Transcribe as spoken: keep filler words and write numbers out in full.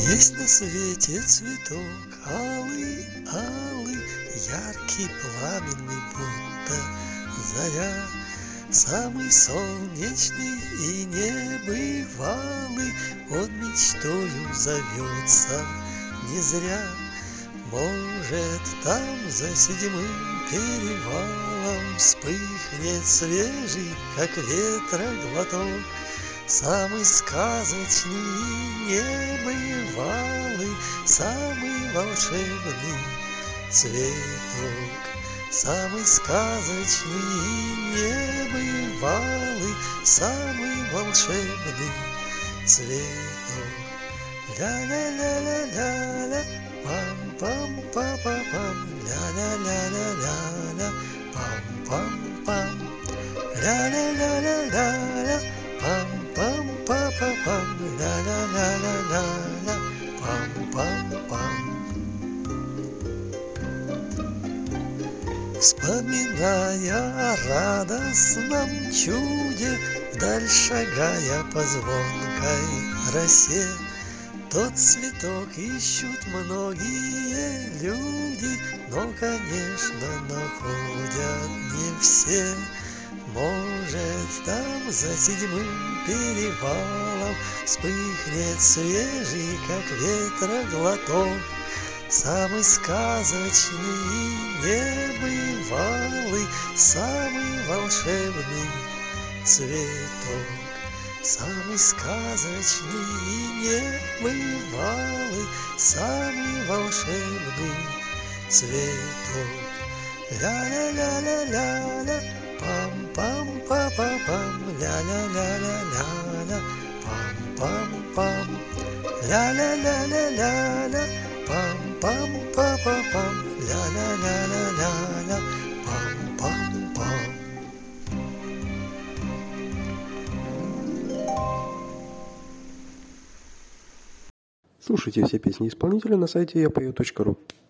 Есть на свете цветок алый, алый, яркий, пламенный, будто заря, самый солнечный и небывалый, он мечтою зовется не зря. Может, там за седьмым перевалом вспыхнет свежий, как ветра, глоток, самый сказочный и небывалый, самый волшебный цветок. Самый сказочный и небывалый, самый волшебный цветок. Ля-ля-ля-ля-ля-ля, пам-пам-па-па-пам, ля-ля-ля-ля-ля-ля, пам-пам-пам, ля-ля-ля-ля-ля-ля, пам-пам-па-па-пам, ля-ля-ля-ля-ля-ля, пам-пам-пам. Вспоминая о радостном чуде, вдаль шагая по звонкой росе, тот цветок ищут многие люди, но, конечно, находят не все. Может, там за седьмым перевалом вспыхнет свежий, как ветра, глоток, самый сказочный и небывалый, самый волшебный цветок. Самый сказочный и небывалый, самый волшебный цветок. Ля-ля-ля-ля-ля-ля, пам-пам-па-па-пам, ля-ля-ля-ля-ля-ля, пам-пам-пам, ля-ля-ля-ля-ля-ля, пам-пам-па-па-пам, ля-ля-ля-ля-ля-ля, пам-пам-пам. Слушайте все песни исполнителя на сайте я пою точка ру.